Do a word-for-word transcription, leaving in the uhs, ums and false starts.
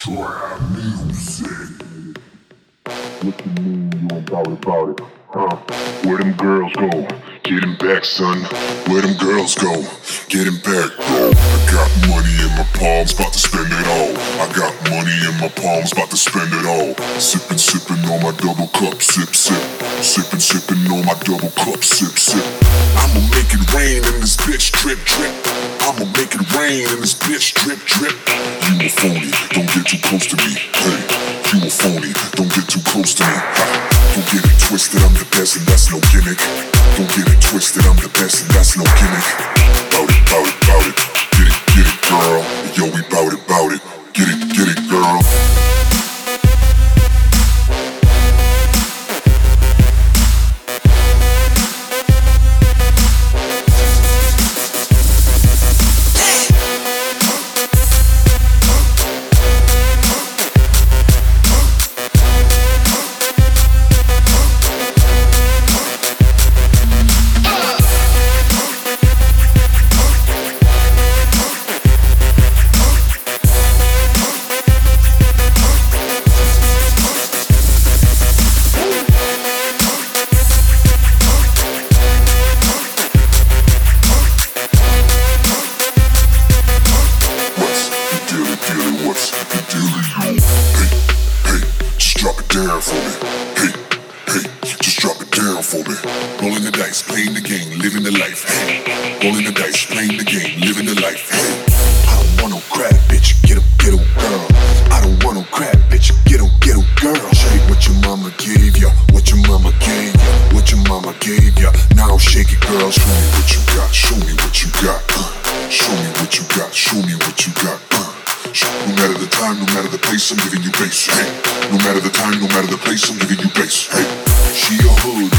Trap music. What you mean you ain't bout it, bout it, huh? Where them girls go? Get him back, son. Where them girls go? Get him back, bro. I got money in my palms, about to spend it all. I got money in my palms, about to spend it all. Sippin', sippin' on my double cup, sip, sip. Sippin', sippin' on my double cup, sip, sip. I'ma make it rain in this bitch, drip, drip. I'ma make it rain in this bitch, drip, drip. You a phony, don't get too close to me. Hey, you a phony, don't get too close to me. Ha. Don't get it twisted, I'm the best and that's no gimmick. Don't get it twisted, I'm the best and that's no gimmick. Bout it, bout it, bout it. Get it, get it, girl. Yo, we bout it, bout it. Get it, get it, girl. What's the dealio? Hey, hey, just drop it down for me. Hey, hey, just drop it down for me. Rolling the dice, playing the game, living the life. Hey, rolling the dice, playing the game, living the life. Hey, I don't want no crap, bitch. Get 'em, get 'em, girl. I don't want no crap, bitch. Get 'em, get 'em, girl. Shake what your mama gave ya, what your mama gave ya, what your mama gave ya. Now shake it, girl. Show me what you got. Show me what you got. Uh, show me what you got. Show me what you got. Uh. No matter the time, no matter the place, I'm giving you bass. Hey, no matter the time, no matter the place, I'm giving you bass. Hey, she a hood.